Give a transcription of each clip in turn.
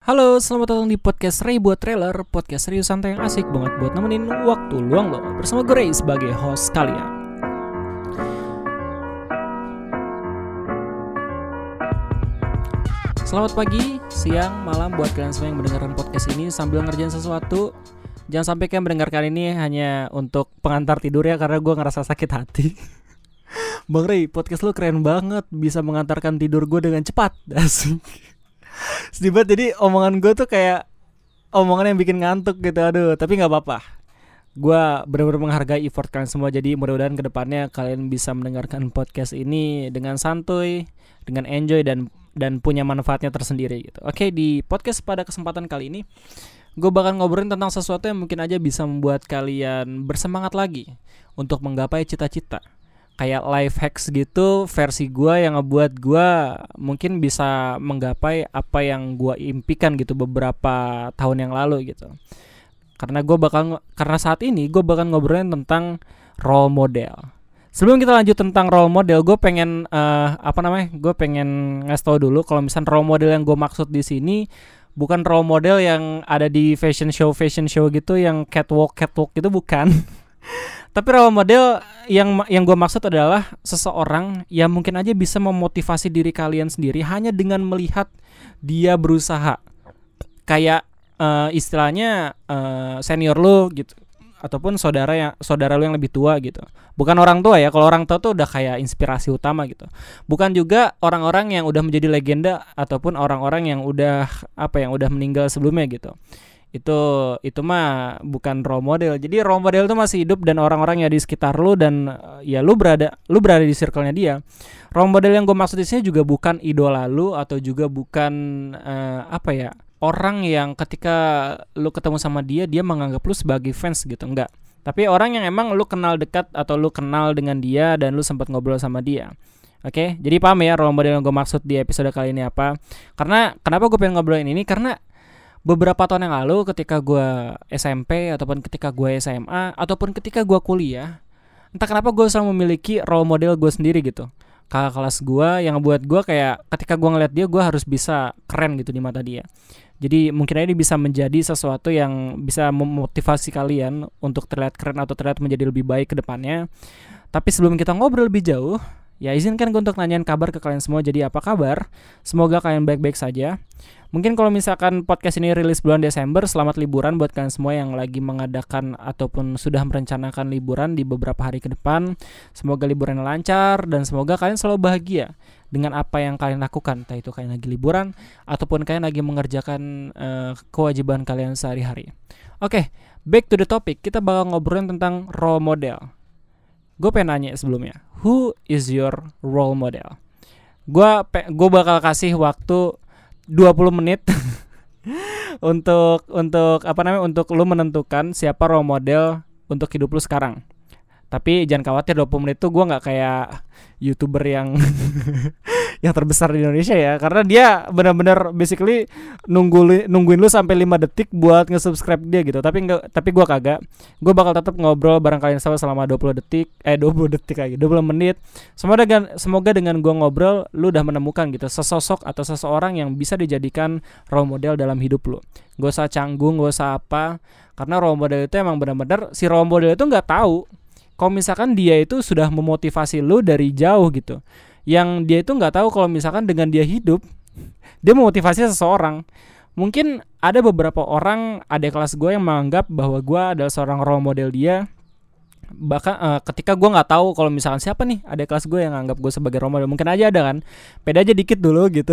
Halo, selamat datang di podcast Ray buat trailer, podcast serius santai yang asik banget buat nemenin waktu luang lo. Bersama gue Ray sebagai host kalian. Selamat pagi, siang, malam buat kalian semua yang mendengarkan podcast ini sambil ngerjain sesuatu. Jangan sampai kalian mendengarkan ini hanya untuk pengantar tidur ya, karena gue ngerasa sakit hati. Bang Ray, podcast lo keren banget, bisa mengantarkan tidur gue dengan cepat. Asik. Sedih banget, jadi omongan gue tuh kayak omongan yang bikin ngantuk gitu. Aduh, tapi gak apa-apa. Gue benar-benar menghargai effort kalian semua. Jadi mudah-mudahan kedepannya kalian bisa mendengarkan podcast ini dengan santuy, dengan enjoy dan punya manfaatnya tersendiri gitu. Oke, di podcast pada kesempatan kali ini gue bakal ngobrolin tentang sesuatu yang mungkin aja bisa membuat kalian bersemangat lagi untuk menggapai cita-cita. Kayak life hacks gitu versi gue yang ngebuat gue mungkin bisa menggapai apa yang gue impikan gitu beberapa tahun yang lalu gitu. Karena saat ini gue bakal ngobrolin tentang role model. Sebelum kita lanjut tentang role model, gue pengen gue pengen ngasih tau dulu kalau misalnya role model yang gue maksud di sini bukan role model yang ada di fashion show gitu yang catwalk gitu, bukan. Tapi role model yang gue maksud adalah seseorang yang mungkin aja bisa memotivasi diri kalian sendiri hanya dengan melihat dia berusaha. Kayak istilahnya senior lu gitu, ataupun saudara lu yang lebih tua gitu. Bukan orang tua ya, kalau orang tua tuh udah kayak inspirasi utama gitu. Bukan juga orang-orang yang udah menjadi legenda ataupun orang-orang yang udah meninggal sebelumnya gitu. Itu mah bukan role model. Jadi role model itu masih hidup dan orang-orang yang di sekitar lu dan ya lu berada di circle-nya dia. Role model yang gue maksud di sini juga bukan idola lu atau juga bukan orang yang ketika lu ketemu sama dia menganggap lu sebagai fans gitu, enggak. Tapi orang yang emang lu kenal dekat atau lu kenal dengan dia dan lu sempat ngobrol sama dia. Oke, jadi paham ya role model yang gue maksud di episode kali ini apa? Karena kenapa gue pengen ngobrolin ini? Karena beberapa tahun yang lalu ketika gue SMP ataupun ketika gue SMA ataupun ketika gue kuliah, entah kenapa gue selalu memiliki role model gue sendiri gitu. Kakak kelas gue yang ngebuat gue kayak ketika gue ngeliat dia gue harus bisa keren gitu di mata dia. Jadi mungkin aja ini bisa menjadi sesuatu yang bisa memotivasi kalian untuk terlihat keren atau terlihat menjadi lebih baik ke depannya. Tapi sebelum kita ngobrol lebih jauh, ya izinkan gue untuk nanyain kabar ke kalian semua. Jadi apa kabar? Semoga kalian baik-baik saja. Mungkin kalau misalkan podcast ini rilis bulan Desember, selamat liburan buat kalian semua yang lagi mengadakan ataupun sudah merencanakan liburan di beberapa hari ke depan. Semoga liburan lancar dan semoga kalian selalu bahagia dengan apa yang kalian lakukan. Entah itu kalian lagi liburan ataupun kalian lagi mengerjakan kewajiban kalian sehari-hari. Oke, back to the topic. Kita bakal ngobrolin tentang role model. Gue pengen nanya sebelumnya, who is your role model? Gue bakal kasih waktu 20 menit untuk lu menentukan siapa role model untuk hidup lu sekarang. Tapi jangan khawatir, 20 menit tuh gue gak kayak YouTuber yang yang terbesar di Indonesia ya. Karena dia benar-benar basically nungguin lu sampai 5 detik buat nge-subscribe dia gitu. Tapi gue kagak. Gue bakal tetap ngobrol bareng kalian selama 20 menit. Semoga dengan gue ngobrol lu udah menemukan gitu sesosok atau seseorang yang bisa dijadikan role model dalam hidup lu. Gak usah canggung, gak usah apa. Karena role model itu emang benar-benar si role model itu gak tahu kalau misalkan dia itu sudah memotivasi lu dari jauh gitu. Yang dia itu gak tahu kalau misalkan dengan dia hidup, dia memotivasi seseorang. Mungkin ada beberapa orang adik kelas gue yang menganggap bahwa gue adalah seorang role model dia. Bahkan ketika gue gak tahu kalau misalkan siapa nih adik kelas gue yang anggap gue sebagai role model. Mungkin aja ada kan, beda aja dikit dulu gitu.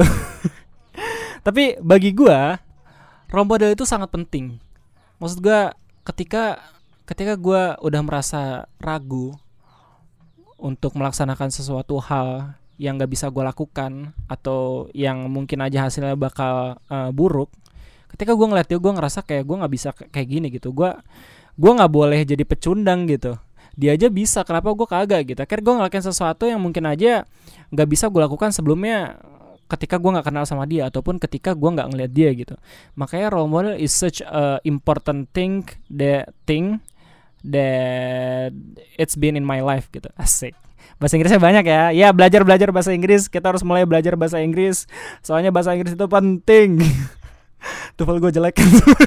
Tapi bagi gue, role model itu sangat penting. Maksud gue ketika gue udah merasa ragu untuk melaksanakan sesuatu hal yang gak bisa gue lakukan atau yang mungkin aja hasilnya bakal buruk, ketika gue ngeliat dia, gue ngerasa kayak gue gak bisa kayak gini gitu. Gue gak boleh jadi pecundang gitu. Dia aja bisa, kenapa gue kagak gitu. Akhirnya gue ngelakuin sesuatu yang mungkin aja gak bisa gue lakukan sebelumnya ketika gue gak kenal sama dia ataupun ketika gue gak ngeliat dia gitu. Makanya role model is such a important thing that it's been in my life gitu. Asik. Bahasa Inggrisnya banyak ya. Ya, belajar bahasa Inggris. Kita harus mulai belajar bahasa Inggris. Soalnya bahasa Inggris itu penting. TOEFL gue jelek.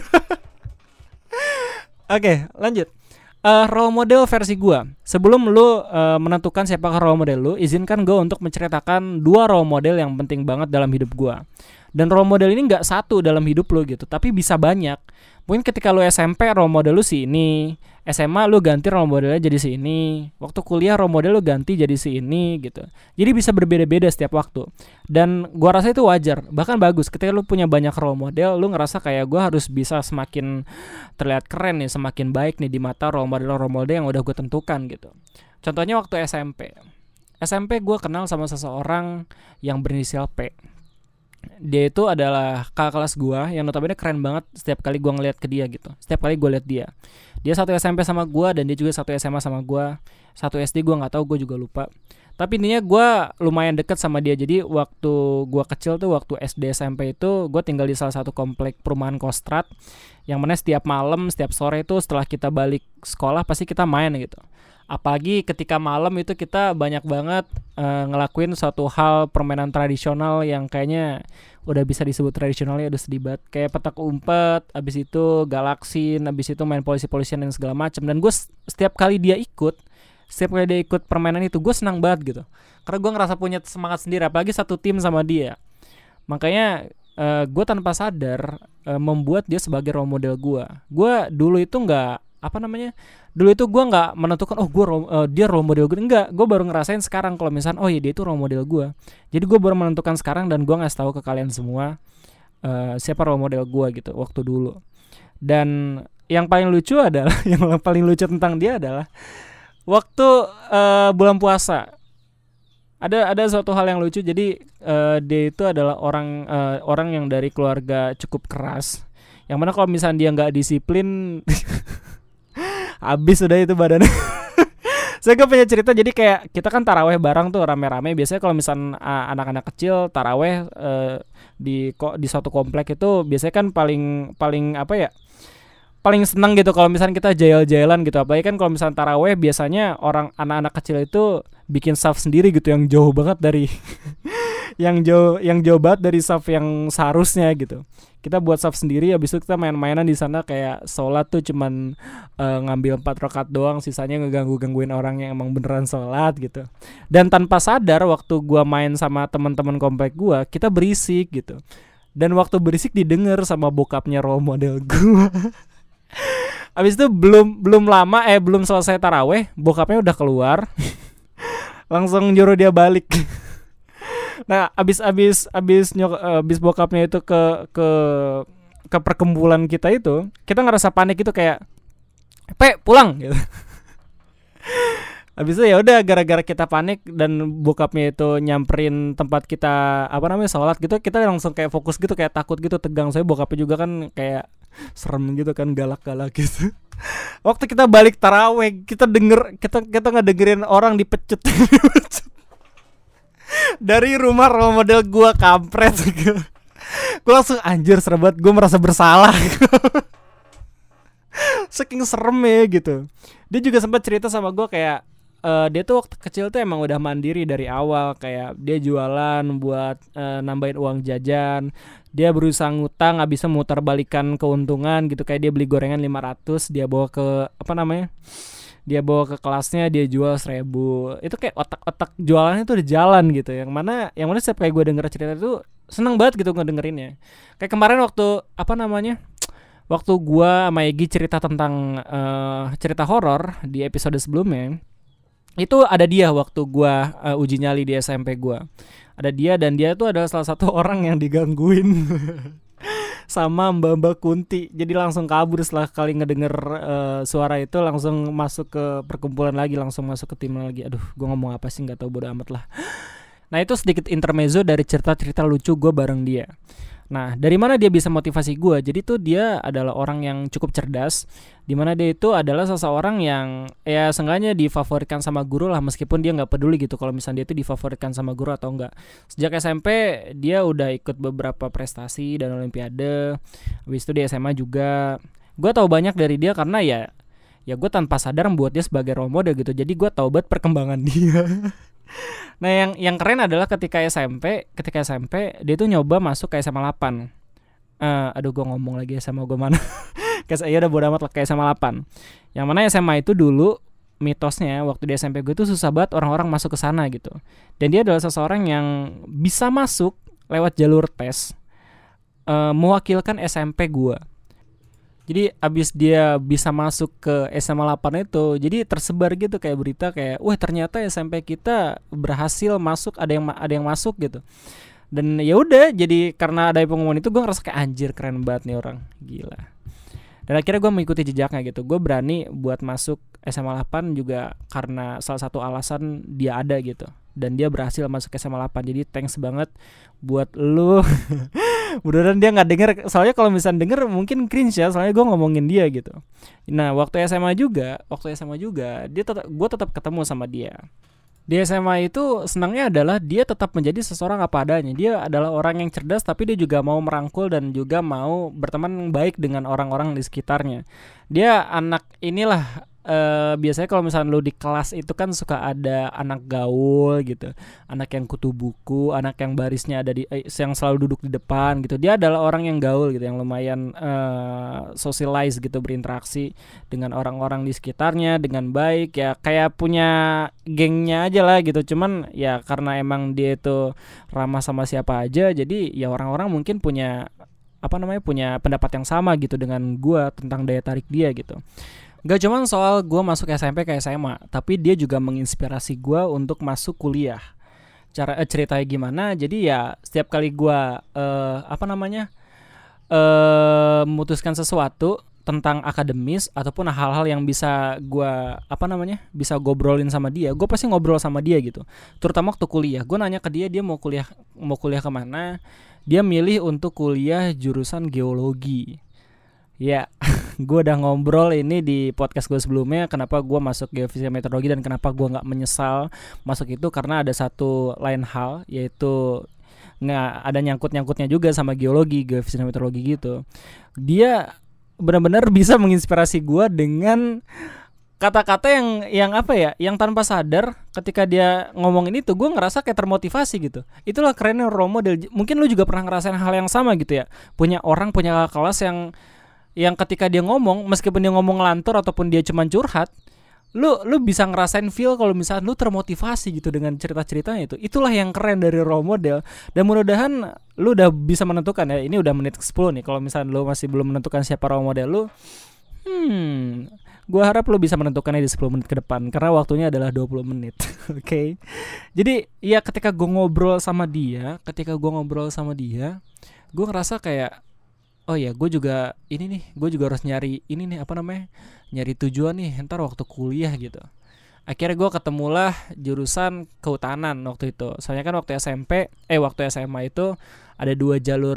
Oke, lanjut. Role model versi gue. Sebelum lu menentukan siapa role model lu, izinkan gue untuk menceritakan 2 role model yang penting banget dalam hidup gue. Dan role model ini nggak satu dalam hidup lu gitu, tapi bisa banyak. Mungkin ketika lu SMP role model lu si ini, SMA lu ganti role modelnya jadi si ini, waktu kuliah role model lu ganti jadi si ini gitu. Jadi bisa berbeda-beda setiap waktu. Dan gua rasa itu wajar, bahkan bagus. Ketika lu punya banyak role model, lu ngerasa kayak gua harus bisa semakin terlihat keren nih, semakin baik nih di mata role model yang udah gue tentukan gitu. Contohnya waktu SMP. SMP gue kenal sama seseorang yang berinisial P. Dia itu adalah kakak kelas gue yang notabene keren banget setiap kali gue ngeliat ke dia gitu. Setiap kali gue liat dia satu SMP sama gue dan dia juga satu SMA sama gue. Satu SD gue nggak tahu, gue juga lupa. Tapi intinya gue lumayan deket sama dia. Jadi waktu gue kecil tuh, waktu SD SMP itu gue tinggal di salah satu komplek perumahan Kostrad, yang mana setiap malam, setiap sore itu setelah kita balik sekolah pasti kita main gitu. Apalagi ketika malam itu kita banyak banget ngelakuin suatu hal permainan tradisional yang kayaknya udah bisa disebut tradisional ya, udah sedih banget. Kayak petak umpet, abis itu galaksin, abis itu main polisi-polisian dan segala macam. Dan gue setiap kali dia ikut permainan itu, gue senang banget gitu. Karena gue ngerasa punya semangat sendiri, apalagi satu tim sama dia. Makanya gue tanpa sadar membuat dia sebagai role model gue. Gue dulu itu dulu itu gue nggak menentukan dia role model gue, enggak. Gue baru ngerasain sekarang kalau misalnya dia itu role model gue. Jadi gue baru menentukan sekarang dan gue ngasih tahu ke kalian semua siapa role model gue gitu waktu dulu. Dan yang paling lucu tentang dia adalah waktu bulan puasa ada suatu hal yang lucu. Jadi dia itu adalah orang yang dari keluarga cukup keras, yang mana kalau misalnya dia nggak disiplin habis udah itu badannya. Saya gak punya cerita. Jadi kayak kita kan taraweh bareng tuh rame-rame. Biasanya kalau misalnya anak-anak kecil taraweh di suatu komplek itu biasanya kan paling paling seneng gitu kalau misalnya kita jail-jailan gitu. Apalagi kan kalau misalnya taraweh biasanya anak-anak kecil itu bikin saf sendiri gitu yang jauh banget dari yang jauh banget dari saf yang seharusnya gitu. Kita buat saf sendiri, habis itu kita main-mainan di sana, kayak sholat tuh cuman ngambil 4 rakaat doang, sisanya ngegangguin orang yang emang beneran sholat gitu. Dan tanpa sadar waktu gua main sama teman-teman komplek gua, kita berisik gitu. Dan waktu berisik didengar sama bokapnya role model gua. Habis itu belum selesai taraweh, bokapnya udah keluar. Langsung nyuruh dia balik. Nah, abis bokapnya itu ke perkumpulan kita itu, kita ngerasa panik gitu, kayak pulang gitu. Abis itu ya udah, gara-gara kita panik dan bokapnya itu nyamperin tempat kita sholat gitu, kita langsung kayak fokus gitu, kayak takut gitu, tegang. Soalnya bokapnya juga kan kayak serem gitu kan, galak-galak gitu. Waktu kita balik taraweh, kita ngedengerin orang dipecut. Dari rumah role model gue, kampret. Gue langsung anjir, serem banget. Gue merasa bersalah. Saking serem ya gitu. Dia juga sempat cerita sama gue kayak dia tuh waktu kecil tuh emang udah mandiri dari awal. Kayak dia jualan buat nambahin uang jajan. Dia berusaha ngutang, abisnya muter balikan keuntungan gitu. Kayak dia beli gorengan 500, dia bawa ke kelasnya, dia jual 1.000. Itu kayak otak jualannya tuh udah jalan gitu. Yang mana setiap kayak gue denger cerita itu seneng banget gitu ngedengerinnya. Kayak kemarin waktu waktu gue sama Egy cerita tentang cerita horor di episode sebelumnya, itu ada dia waktu gue uji nyali di SMP gue. Ada dia, dan dia tuh adalah salah satu orang yang digangguin sama Mbak Kunti. Jadi langsung kabur setelah kali ngedenger suara itu, langsung masuk ke perkumpulan lagi, langsung masuk ke tim lagi. Aduh, gue ngomong apa sih, nggak tahu, bodo amat lah. Nah, itu sedikit intermezzo dari cerita-cerita lucu gue bareng dia. Nah, dari mana dia bisa motivasi gue? Jadi tuh dia adalah orang yang cukup cerdas, dimana dia itu adalah seseorang yang ya seenggaknya difavoritkan sama guru lah, meskipun dia nggak peduli gitu kalau misalnya dia itu difavoritkan sama guru atau enggak. Sejak SMP dia udah ikut beberapa prestasi dan olimpiade. Habis itu di SMA juga. Gue tahu banyak dari dia karena ya gue tanpa sadar membuat dia sebagai role model gitu. Jadi gue tahu banget perkembangan dia. Nah, yang keren adalah ketika SMP dia tuh nyoba masuk ke SMA 8. Aduh gue ngomong lagi SMA gue mana. Kayak ya udah bodo amat lah, kayak SMA 8. Yang mana SMA itu dulu mitosnya waktu di SMP gue tuh susah banget orang-orang masuk ke sana gitu. Dan dia adalah seseorang yang bisa masuk lewat jalur tes, mewakilkan SMP gue. Jadi abis dia bisa masuk ke SMA 8 itu, jadi tersebar gitu kayak berita kayak, wah ternyata SMP kita berhasil masuk, ada yang masuk gitu. Dan ya udah, jadi karena ada pengumuman itu gue ngerasa kayak anjir keren banget nih orang, gila. Dan akhirnya gue mengikuti jejaknya gitu. Gue berani buat masuk SMA 8 juga karena salah satu alasan dia ada gitu. Dan dia berhasil masuk SMA 8. Jadi thanks banget buat lu. Mudah-mudahan dia gak denger. Soalnya kalau misalnya denger mungkin cringe ya, soalnya gue ngomongin dia gitu. Nah waktu SMA juga gue tetap ketemu sama dia. Di SMA itu senangnya adalah dia tetap menjadi seseorang apa adanya. Dia adalah orang yang cerdas, tapi dia juga mau merangkul dan juga mau berteman baik dengan orang-orang di sekitarnya. Dia anak inilah, biasanya kalau misalnya lu di kelas itu kan suka ada anak gaul gitu, anak yang kutu buku, anak yang barisnya ada yang selalu duduk di depan gitu. Dia adalah orang yang gaul gitu, yang lumayan socialize gitu, berinteraksi dengan orang-orang di sekitarnya dengan baik ya, kayak punya gengnya aja lah gitu. Cuman ya karena emang dia itu ramah sama siapa aja, jadi ya orang-orang mungkin punya punya pendapat yang sama gitu dengan gua tentang daya tarik dia gitu. Gak cuma soal gue masuk SMP ke SMA, tapi dia juga menginspirasi gue untuk masuk kuliah. Ceritanya gimana? Jadi ya setiap kali gue memutuskan sesuatu tentang akademis ataupun hal-hal yang bisa gue bisa ngobrolin sama dia, gue pasti ngobrol sama dia gitu. Terutama waktu kuliah, gue nanya ke dia mau kuliah kemana. Dia milih untuk kuliah jurusan geologi. Ya, gue udah ngobrol ini di podcast gue sebelumnya, kenapa gue masuk geofisika meteorologi dan kenapa gue nggak menyesal masuk itu, karena ada satu lain hal, yaitu nggak ada nyangkutnya juga sama geologi, geofisika meteorologi gitu. Dia benar-benar bisa menginspirasi gue dengan kata-kata yang tanpa sadar ketika dia ngomongin itu, gue ngerasa kayak termotivasi gitu. Itulah kerennya role model. Mungkin lu juga pernah ngerasain hal yang sama gitu ya, punya kakak kelas yang ketika dia ngomong, meskipun dia ngomong ngelantur ataupun dia cuma curhat, lu bisa ngerasain feel kalau misalnya lu termotivasi gitu dengan cerita-ceritanya itu. Itulah yang keren dari role model. Dan mudah-mudahan lu udah bisa menentukan ya, ini udah menit ke-10 nih. Kalau misalnya lu masih belum menentukan siapa role model lu, gue harap lu bisa menentukannya di 10 menit ke depan, karena waktunya adalah 20 menit. Oke. Jadi ya ketika gue ngobrol sama dia, gue ngerasa kayak, oh ya, gue juga harus nyari nyari tujuan nih ntar waktu kuliah gitu. Akhirnya gue ketemulah jurusan kehutanan waktu itu. Soalnya kan waktu SMA itu ada dua jalur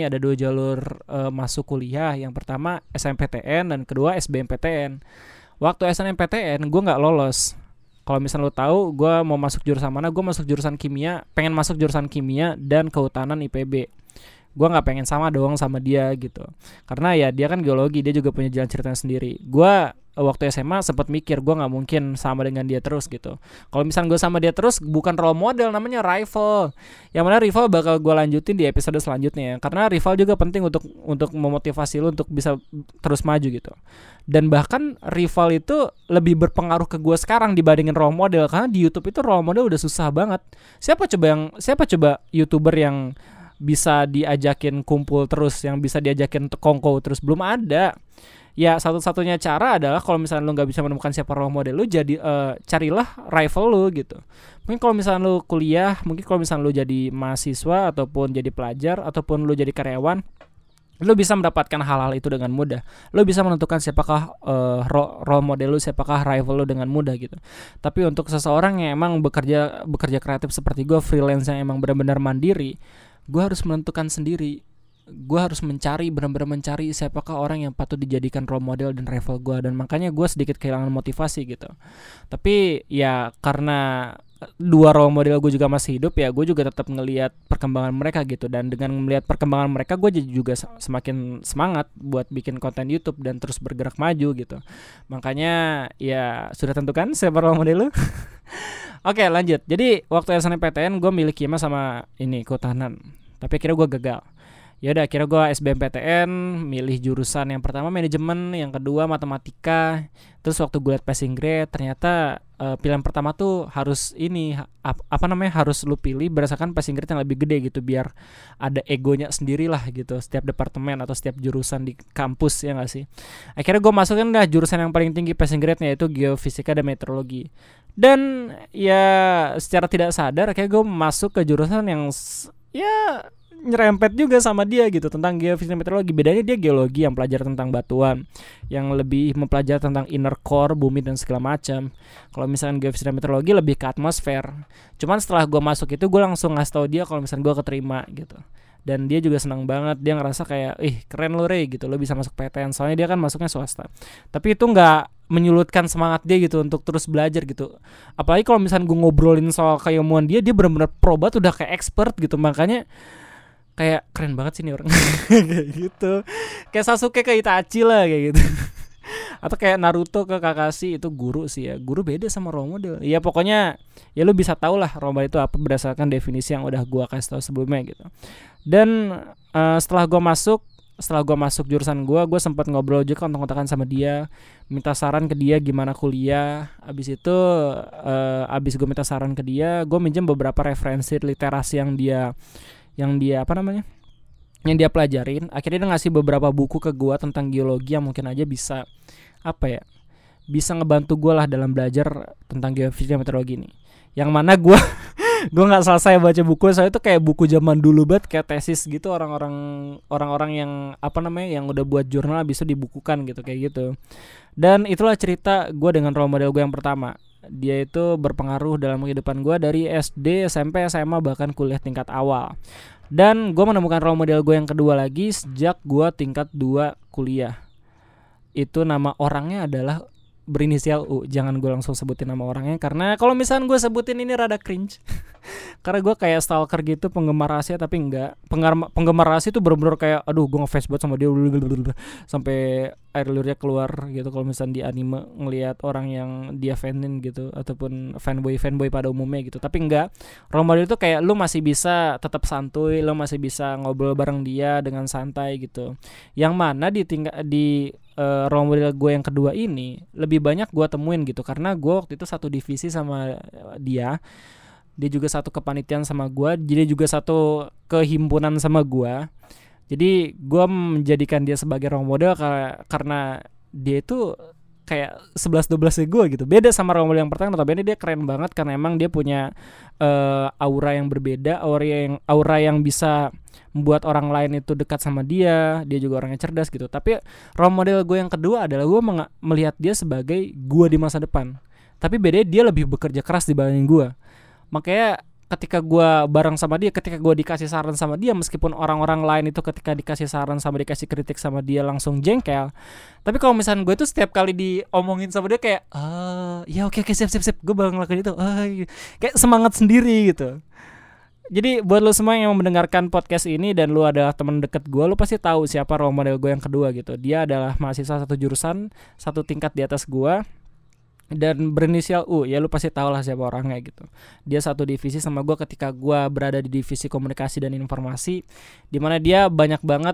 masuk kuliah. Yang pertama SNMPTN dan kedua SBMPTN. Waktu SNMPTN gue nggak lolos. Kalau misalnya lo tahu gue mau masuk jurusan mana, gue masuk jurusan kimia, pengen masuk jurusan kimia dan kehutanan IPB. Gue nggak pengen sama doang sama dia gitu, karena ya dia kan geologi, dia juga punya jalan ceritanya sendiri. Gue waktu SMA sempat mikir gue nggak mungkin sama dengan dia terus gitu. Kalau misalnya gue sama dia terus, bukan role model, namanya rival. Yang mana rival bakal gue lanjutin di episode selanjutnya, karena rival juga penting untuk memotivasi lo untuk bisa terus maju gitu. Dan bahkan rival itu lebih berpengaruh ke gue sekarang dibandingin role model, karena di YouTube itu role model udah susah banget. Siapa coba YouTuber yang bisa diajakin kumpul terus, yang bisa diajakin kongko terus? Belum ada. Ya satu-satunya cara adalah kalau misalnya lu gak bisa menemukan siapa role model lu, jadi carilah rival lu gitu. Mungkin kalau misalnya lu kuliah, mungkin kalau misalnya lu jadi mahasiswa ataupun jadi pelajar ataupun lu jadi karyawan, lu bisa mendapatkan hal-hal itu dengan mudah. Lu bisa menentukan siapakah role model lu, siapakah rival lu dengan mudah gitu. Tapi untuk seseorang yang emang bekerja kreatif seperti gue, freelance yang emang benar-benar mandiri, gue harus menentukan sendiri. Gue harus benar-benar mencari siapakah orang yang patut dijadikan role model dan rival gue. Dan makanya gue sedikit kehilangan motivasi gitu. Tapi ya karena dua role model gue juga masih hidup, ya gue juga tetap ngelihat perkembangan mereka gitu. Dan dengan melihat perkembangan mereka, gue juga semakin semangat buat bikin konten YouTube dan terus bergerak maju gitu. Makanya ya sudah tentukan siapa role model lu. Oke, lanjut. Jadi waktu SNMPTN gue milih kimia sama kehutanan, tapi akhirnya gue gagal. Ya udah akhirnya gue SBMPTN, milih jurusan yang pertama manajemen, yang kedua matematika. Terus waktu gue liat passing grade ternyata pilihan pertama tuh harus ini harus lu pilih berdasarkan passing grade yang lebih gede gitu, biar ada egonya sendiri lah gitu setiap departemen atau setiap jurusan di kampus, ya gak sih. Akhirnya gue masukin dah jurusan yang paling tinggi passing grade-nya, yaitu geofisika dan meteorologi. Dan ya secara tidak sadar akhirnya gue masuk ke jurusan yang ya nyerempet juga sama dia gitu, tentang geofisika dan meteorologi. Bedanya dia geologi yang belajar tentang batuan, yang lebih mempelajari tentang inner core bumi dan segala macam. Kalau misalkan geofisika dan meteorologi lebih ke atmosfer. Cuman setelah gue masuk itu gue langsung ngasih tau dia kalau misalkan gue keterima gitu. Dan dia juga senang banget, dia ngerasa kayak keren lo Rey gitu, lo bisa masuk PTN. Soalnya dia kan masuknya swasta. Tapi itu gak menyulutkan semangat dia gitu untuk terus belajar gitu. Apalagi kalau misalkan gue ngobrolin soal keilmuan dia benar-benar pro banget, udah kayak expert gitu. Makanya kayak keren banget sih nih orang. Kayak gitu. Kayak Sasuke ke Itachi lah kayak gitu. Atau kayak Naruto ke Kakashi, itu guru sih ya. Guru beda sama role model. Ya pokoknya ya lu bisa tahu lah role model itu apa berdasarkan definisi yang udah gua kasih tahu sebelumnya gitu. Dan setelah gua masuk jurusan gua sempat ngobrol juga, kontak-kontakan sama dia, minta saran ke dia gimana kuliah. Abis itu abis gua minta saran ke dia, gua minjem beberapa referensi literasi yang dia yang dia pelajarin. Akhirnya dia ngasih beberapa buku ke gue tentang geologi yang mungkin aja bisa bisa ngebantu gue lah dalam belajar tentang geofisika dan meteorologi ini. Yang mana gue nggak selesai baca buku, soalnya itu kayak buku zaman dulu banget, kayak tesis gitu, orang-orang yang yang udah buat jurnal abis itu dibukukan gitu, kayak gitu. Dan itulah cerita gue dengan role model gue yang pertama. Dia itu berpengaruh dalam kehidupan gue dari SD, SMP, SMA, bahkan kuliah tingkat awal. Dan gue menemukan role model gue yang kedua lagi sejak gue tingkat 2 kuliah. Itu nama orangnya adalah berinisial U. Jangan gue langsung sebutin nama orangnya, karena kalau misalnya gue sebutin ini rada cringe. Karena gue kayak stalker gitu, penggemar rahasia, tapi enggak. Penggemar rahasia itu bener-bener kayak aduh gue ngefans banget sama dia sampai air liurnya keluar gitu kalau misalnya di anime ngelihat orang yang dia fanin gitu, ataupun fanboy pada umumnya gitu. Tapi enggak, role model itu kayak lu masih bisa tetap santuy, lu masih bisa ngobrol bareng dia dengan santai gitu. Yang mana di role model gue yang kedua ini lebih banyak gue temuin gitu, karena gue waktu itu satu divisi sama dia juga satu kepanitiaan sama gue, jadi juga satu kehimpunan sama gue. Jadi gue menjadikan dia sebagai role model karena dia itu kayak 11-12 gue gitu. Beda sama role model yang pertama, tapi dia keren banget karena emang dia punya aura yang berbeda, aura yang bisa membuat orang lain itu dekat sama dia. Dia juga orangnya cerdas gitu. Tapi role model gue yang kedua adalah gue melihat dia sebagai gue di masa depan. Tapi bedanya dia lebih bekerja keras dibanding gue. Makanya ketika gue bareng sama dia, ketika gue dikasih saran sama dia, meskipun orang-orang lain itu ketika dikasih saran sama dikasih kritik sama dia langsung jengkel, tapi kalau misalnya gue tuh setiap kali diomongin sama dia kayak ya oke siap gue bakal ngelakuin itu, kayak semangat sendiri gitu. Jadi buat lo semua yang mendengarkan podcast ini dan lo adalah teman deket gue, lo pasti tahu siapa role model gue yang kedua gitu. Dia adalah mahasiswa satu jurusan, satu tingkat di atas gue, dan berinisial U. Ya lu pasti tahu lah siapa orangnya gitu. Dia satu divisi sama gue ketika gue berada di divisi komunikasi dan informasi, dimana dia banyak banget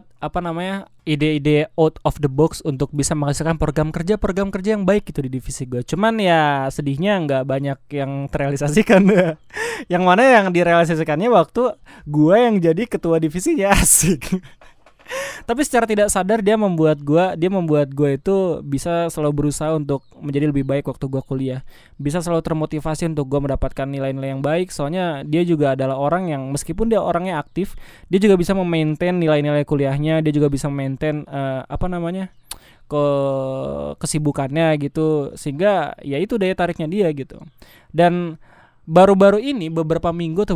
ide-ide out of the box untuk bisa menghasilkan program kerja yang baik gitu di divisi gue. Cuman ya sedihnya nggak banyak yang terrealisasikan. Yang mana yang direalisasikannya waktu gue yang jadi ketua divisinya, asik. Tapi secara tidak sadar dia membuat gue itu bisa selalu berusaha untuk menjadi lebih baik waktu gue kuliah. Bisa selalu termotivasi untuk gue mendapatkan nilai-nilai yang baik. Soalnya dia juga adalah orang yang meskipun dia orangnya aktif, dia juga bisa memaintain nilai-nilai kuliahnya. Dia juga bisa maintain kesibukannya gitu. Sehingga ya itu daya tariknya dia gitu. Dan baru-baru ini beberapa minggu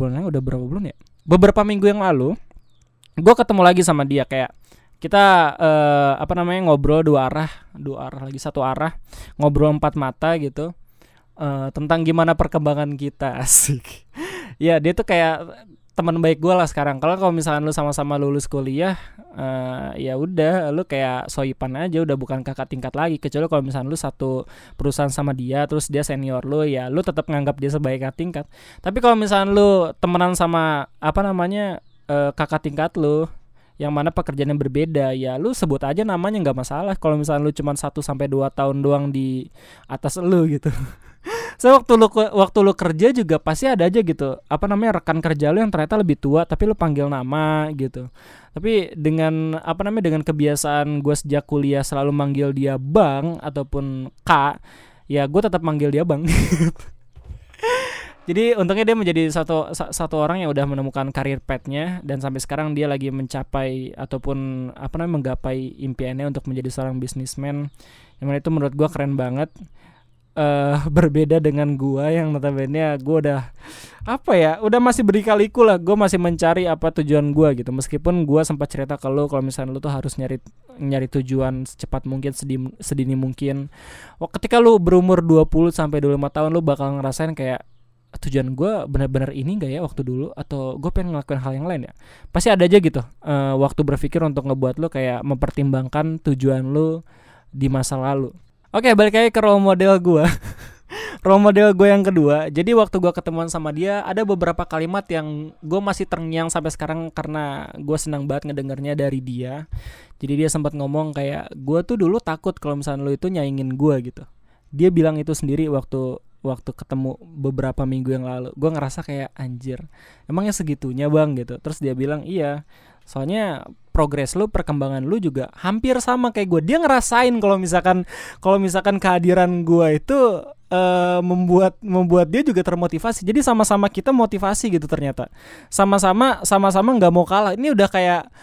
yang lalu gue ketemu lagi sama dia, kayak kita ngobrol dua arah lagi satu arah, ngobrol 4 mata gitu, tentang gimana perkembangan kita, asik. Ya dia tuh kayak teman baik gue lah sekarang. Kalau misalkan lu sama-sama lulus kuliah, ya udah lu kayak soipan aja, udah bukan kakak tingkat lagi. Kecuali kalau misalkan lu satu perusahaan sama dia, terus dia senior lu, ya lu tetap nganggap dia sebagai kakak tingkat. Tapi kalau misalkan lu temenan sama kakak tingkat lu, yang mana pekerjaan yang berbeda, ya lu sebut aja namanya nggak masalah. Kalau misalnya lu cuma 1 sampai 2 tahun doang di atas lu gitu. So waktu lu kerja juga pasti ada aja gitu, apa namanya, rekan kerja lu yang ternyata lebih tua tapi lu panggil nama gitu. Tapi dengan apa namanya, dengan kebiasaan gue sejak kuliah selalu manggil dia bang ataupun kak, ya gue tetap manggil dia bang. Jadi untungnya dia menjadi satu orang yang udah menemukan karir path-nya, dan sampai sekarang dia lagi mencapai ataupun apa namanya, menggapai impiannya untuk menjadi seorang bisnismen. Yang mana itu menurut gue keren banget. Berbeda dengan gua yang notabene gua udah apa ya, udah masih berikaliku lah, gua masih mencari apa tujuan gua gitu. Meskipun gua sempat cerita ke lu kalau misalnya lu tuh harus nyari tujuan secepat mungkin, sedini mungkin. Ketika lu berumur 20 sampai 25 tahun, lu bakal ngerasain kayak tujuan gua benar-benar ini enggak ya waktu dulu, atau gua pengen ngelakuin hal yang lain ya. Pasti ada aja gitu waktu berpikir untuk ngebuat lu kayak mempertimbangkan tujuan lu di masa lalu. Oke, balik lagi ke role model gue. Role model gue yang kedua. Jadi waktu gue ketemuan sama dia, ada beberapa kalimat yang gue masih terngiang sampai sekarang karena gue senang banget ngedengarnya dari dia. Jadi dia sempat ngomong kayak, gue tuh dulu takut kalau misalnya lo itu nyaingin gue gitu. Dia bilang itu sendiri waktu ketemu beberapa minggu yang lalu. Gue ngerasa kayak anjir, emangnya segitunya bang gitu. Terus dia bilang iya, soalnya progres lu, perkembangan lu juga hampir sama kayak gue. Dia ngerasain kalau misalkan kehadiran gue itu membuat dia juga termotivasi. Jadi sama-sama kita motivasi gitu ternyata. Sama-sama nggak mau kalah. Ini udah kayak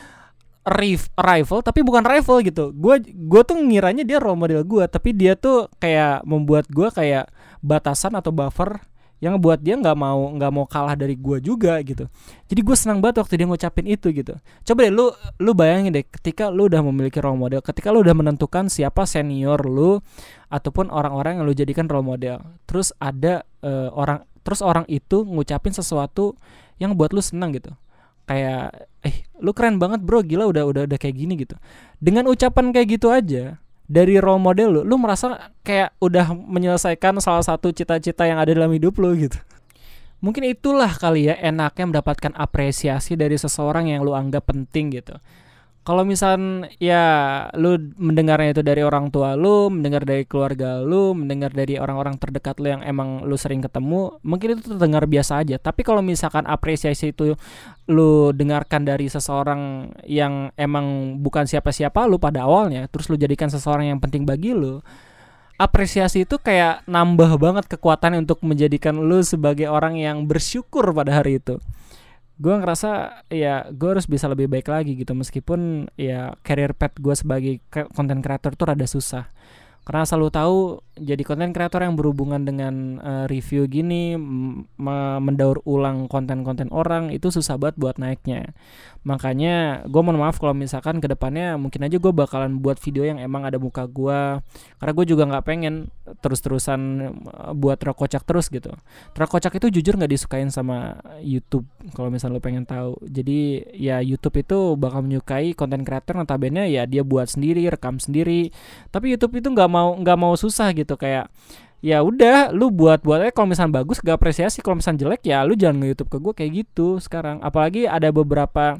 rival tapi bukan rival gitu. Gue tuh ngiranya dia role model gue, tapi dia tuh kayak membuat gue kayak batasan atau buffer yang buat dia nggak mau kalah dari gue juga gitu. Jadi gue senang banget waktu dia ngucapin itu gitu. Coba deh lu bayangin deh, ketika lu udah memiliki role model, ketika lu udah menentukan siapa senior lu ataupun orang-orang yang lu jadikan role model, terus ada orang itu ngucapin sesuatu yang buat lu senang gitu. Kayak lu keren banget bro, gila udah kayak gini gitu. Dengan ucapan kayak gitu aja dari role model lu merasa kayak udah menyelesaikan salah satu cita-cita yang ada dalam hidup lu gitu. Mungkin itulah kali ya enaknya mendapatkan apresiasi dari seseorang yang lu anggap penting gitu. Kalau misal ya lu mendengarnya itu dari orang tua lu, mendengar dari keluarga lu, mendengar dari orang-orang terdekat lu yang emang lu sering ketemu, mungkin itu terdengar biasa aja. Tapi kalau misalkan apresiasi itu lu dengarkan dari seseorang yang emang bukan siapa-siapa lu pada awalnya, terus lu jadikan seseorang yang penting bagi lu, apresiasi itu kayak nambah banget kekuatan untuk menjadikan lu sebagai orang yang bersyukur pada hari itu. Gue ngerasa ya gue harus bisa lebih baik lagi gitu, meskipun ya career path gue sebagai content creator tuh rada susah. Karena selalu tahu jadi content creator yang berhubungan dengan review gini, mendaur ulang konten-konten orang, itu susah banget buat naiknya. Makanya gue mohon maaf kalau misalkan kedepannya mungkin aja gue bakalan buat video yang emang ada muka gue. Karena gue juga gak pengen terus-terusan buat terkocak terus gitu. Terkocak itu jujur gak disukain sama YouTube kalau misalnya lo pengen tahu. Jadi ya YouTube itu bakal menyukai konten creator notabene ya dia buat sendiri, rekam sendiri. Tapi YouTube itu gak mau susah gitu, kayak ya udah lu buat aja, kalau misalnya bagus gak apresiasi, kalau misalnya jelek ya lu jangan nge-YouTube ke gue, kayak gitu sekarang. Apalagi ada beberapa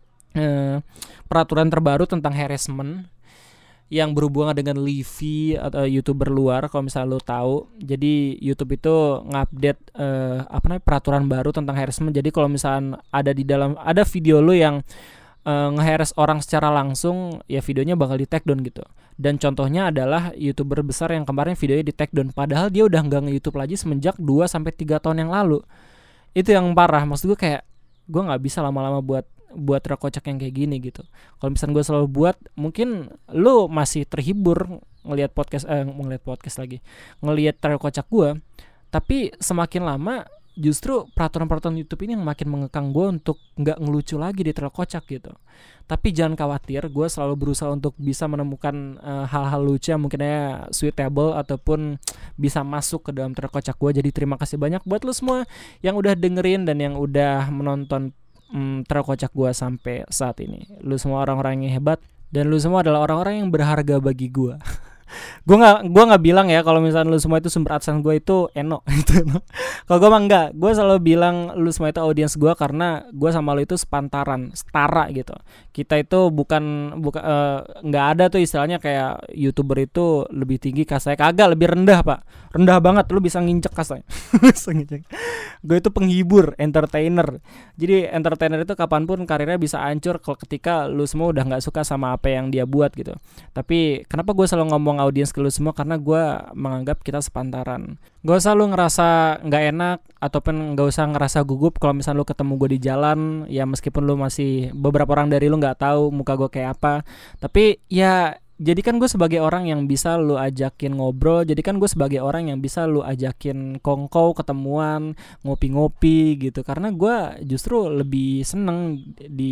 peraturan terbaru tentang harassment yang berhubungan dengan Livy atau YouTuber luar, kalau misalnya lu tahu. Jadi YouTube itu ngupdate peraturan baru tentang harassment. Jadi kalau misalnya ada video lu yang nge-harass orang secara langsung, ya videonya bakal di take down gitu. Dan contohnya adalah YouTuber besar yang kemarin videonya di take down, padahal dia udah nggak nge-YouTube lagi semenjak 2-3 tahun yang lalu. Itu yang parah. Maksud gue kayak gue nggak bisa lama-lama buat rekocak yang kayak gini gitu. Kalau misalnya gue selalu buat, mungkin lu masih terhibur ngelihat podcast ngelihat terkocak gue. Tapi semakin lama justru peraturan-peraturan YouTube ini yang makin mengekang gue untuk nggak ngelucu lagi di Trail Kocak gitu. Tapi jangan khawatir, gue selalu berusaha untuk bisa menemukan hal-hal lucu yang mungkinnya suitable ataupun bisa masuk ke dalam Trail Kocak gue. Jadi terima kasih banyak buat lo semua yang udah dengerin dan yang udah menonton Trail Kocak gue sampai saat ini. Lu semua orang-orang yang hebat dan lu semua adalah orang-orang yang berharga bagi gue. Gua nggak bilang ya kalau misalnya lu semua itu sumber adsense gue itu Eno gitu. Kalau gue mah enggak, gue selalu bilang lu semua itu audiens gue karena gue sama lu itu sepantaran, setara gitu. Kita itu bukan nggak ada tuh istilahnya kayak YouTuber itu lebih tinggi kastanya, kagak, lebih rendah pak, rendah banget, lu bisa nginjek kastanya. Bisa nginjek. Gue itu penghibur, entertainer. Jadi entertainer itu kapanpun karirnya bisa hancur ketika lu semua udah nggak suka sama apa yang dia buat gitu. Tapi kenapa gue selalu ngomong audiens ke lu semua, karena gue menganggap kita sepantaran. Gak usah lu ngerasa nggak enak ataupun gak usah ngerasa gugup kalau misalnya lu ketemu gue di jalan. Ya meskipun lu masih, beberapa orang dari lu nggak tahu muka gue kayak apa, tapi ya jadikan gue sebagai orang yang bisa lu ajakin ngobrol. Jadikan gue sebagai orang yang bisa lu ajakin kongkow, ketemuan, ngopi-ngopi gitu. Karena gue justru lebih seneng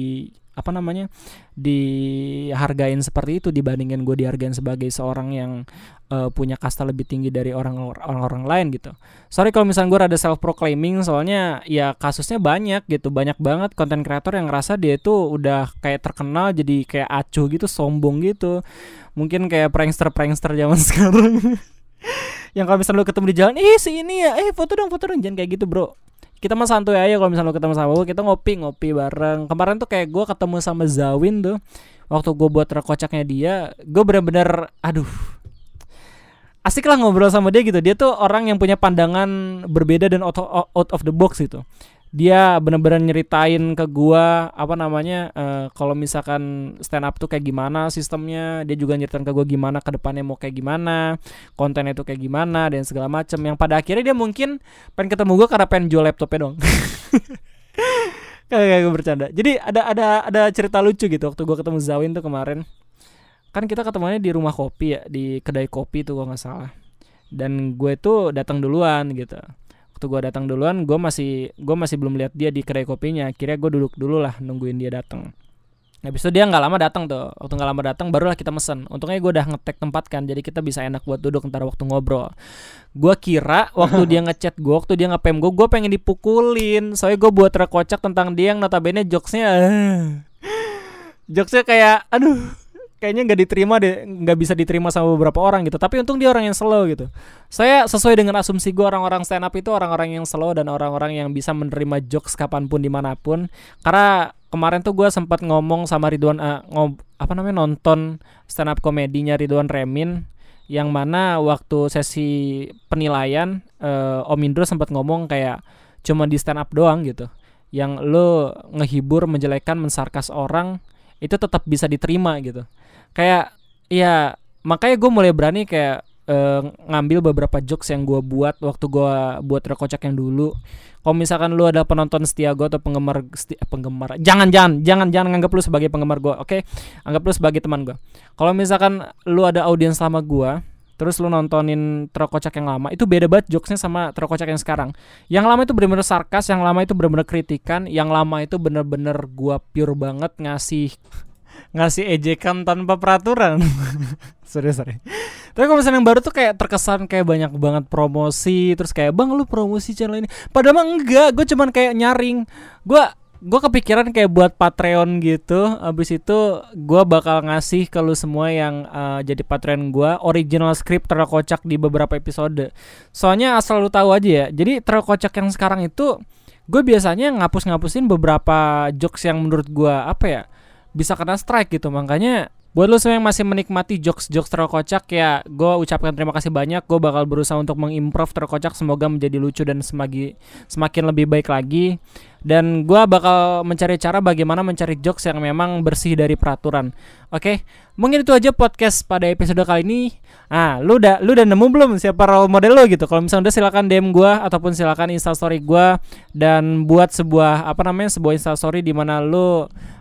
dihargain seperti itu dibandingin gue dihargain sebagai seorang yang punya kasta lebih tinggi dari orang-orang lain gitu. Sorry kalau misalnya gue rada self proclaiming, soalnya ya kasusnya banyak gitu, banyak banget konten kreator yang ngerasa dia itu udah kayak terkenal jadi kayak acuh gitu, sombong gitu. Mungkin kayak prankster zaman sekarang. Yang kalau misalnya lu ketemu di jalan, si ini ya, foto dong, jangan kayak gitu bro. Kita mah santuy aja kalau misalnya lo ketemu sama gue, kita ngopi bareng. Kemarin tuh kayak gue ketemu sama Zawin tuh, waktu gue buat rekocaknya dia, gue bener-bener asik lah ngobrol sama dia gitu. Dia tuh orang yang punya pandangan berbeda dan out of the box gitu. Dia bener-bener nyeritain ke gue kalau misalkan stand up tuh kayak gimana sistemnya. Dia juga nyeritain ke gue gimana ke depannya mau kayak gimana, kontennya tuh kayak gimana dan segala macem. Yang pada akhirnya dia mungkin pengen ketemu gue karena pengen jual laptopnya dong. Kayak gue bercanda. Jadi ada cerita lucu gitu waktu gue ketemu Zawin tuh kemarin. Kan kita ketemuannya di rumah kopi ya, di kedai kopi tuh kalau nggak salah. Dan gue tuh datang duluan gitu. Waktu gue datang duluan, gue masih belum lihat dia di kedai kopinya. Akhirnya gue duduk dulu lah nungguin dia datang. Habis itu dia nggak lama datang tuh. Waktu nggak lama datang, barulah kita mesen. Untungnya gue udah nge-tag tempat kan, jadi kita bisa enak buat duduk ntar waktu ngobrol. Gue kira waktu dia ngechat gue, waktu dia nge-PM gue pengen dipukulin. Soalnya gue buat rekocak tentang dia yang notabene jokesnya kayak kayaknya nggak bisa diterima sama beberapa orang gitu. Tapi untung dia orang yang slow gitu. Saya sesuai dengan asumsi gue, orang-orang stand up itu orang-orang yang slow dan orang-orang yang bisa menerima jokes kapanpun dimanapun. Karena kemarin tuh gue sempat ngomong sama Ridwan, nonton stand up komedinya Ridwan Remin, yang mana waktu sesi penilaian Om Indro sempat ngomong kayak cuma di stand up doang gitu, yang lo ngehibur, menjelekan, mensarkas orang itu tetap bisa diterima gitu. Kayak ya makanya gue mulai berani kayak ngambil beberapa jokes yang gue buat waktu gue buat rekocak yang dulu. Kalau misalkan lu ada penonton setia gue atau penggemar, jangan anggap lu sebagai penggemar gue, oke? Anggap lu sebagai teman gue. Kalau misalkan lu ada audiens lama gue, terus lu nontonin Terkocak yang lama, itu beda banget jokesnya sama Terkocak yang sekarang. Yang lama itu bener-bener sarkas, yang lama itu bener-bener kritikan, yang lama itu bener-bener gua pure banget ngasih ejekan tanpa peraturan. sorry. Tapi kalau misalnya yang baru tuh kayak terkesan kayak banyak banget promosi, terus kayak bang lu promosi channel ini. Padahal mah enggak, gue cuman kayak nyaring. Gue kepikiran kayak buat Patreon gitu. Abis itu gue bakal ngasih ke lu semua yang jadi Patreon gue original script Terkocak di beberapa episode. Soalnya asal lu tahu aja ya, jadi Terkocak yang sekarang itu gue biasanya ngapusin beberapa jokes yang menurut gue bisa kena strike gitu. Makanya buat lu semua yang masih menikmati jokes Terkocak, ya gue ucapkan terima kasih banyak. Gue bakal berusaha untuk mengimprove Terkocak, semoga menjadi lucu dan semakin lebih baik lagi. Dan gue bakal mencari cara bagaimana mencari jokes yang memang bersih dari peraturan. Oke, mungkin itu aja podcast pada episode kali ini. Lu udah nemu belum siapa role model lo gitu? Kalau misalnya udah, silakan DM gue ataupun silakan instastory gue dan buat sebuah instastory di mana lo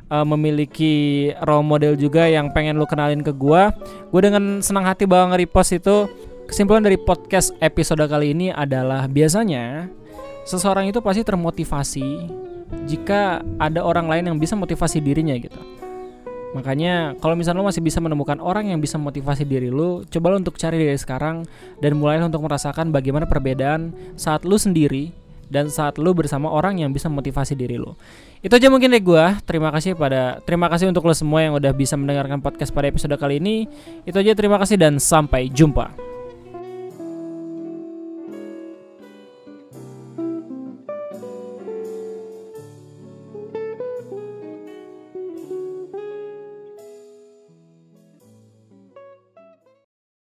memiliki role model juga yang pengen lu kenalin ke gue dengan senang hati bakal nge-repost itu. Kesimpulan dari podcast episode kali ini adalah biasanya seseorang itu pasti termotivasi jika ada orang lain yang bisa motivasi dirinya gitu. Makanya kalau misalnya lu masih bisa menemukan orang yang bisa motivasi diri lu, coba lu untuk cari dari sekarang dan mulai untuk merasakan bagaimana perbedaan saat lu sendiri dan saat lu bersama orang yang bisa motivasi diri lu. Itu aja mungkin dari gua. Terima kasih untuk lo semua yang udah bisa mendengarkan podcast pada episode kali ini. Itu aja, terima kasih dan sampai jumpa.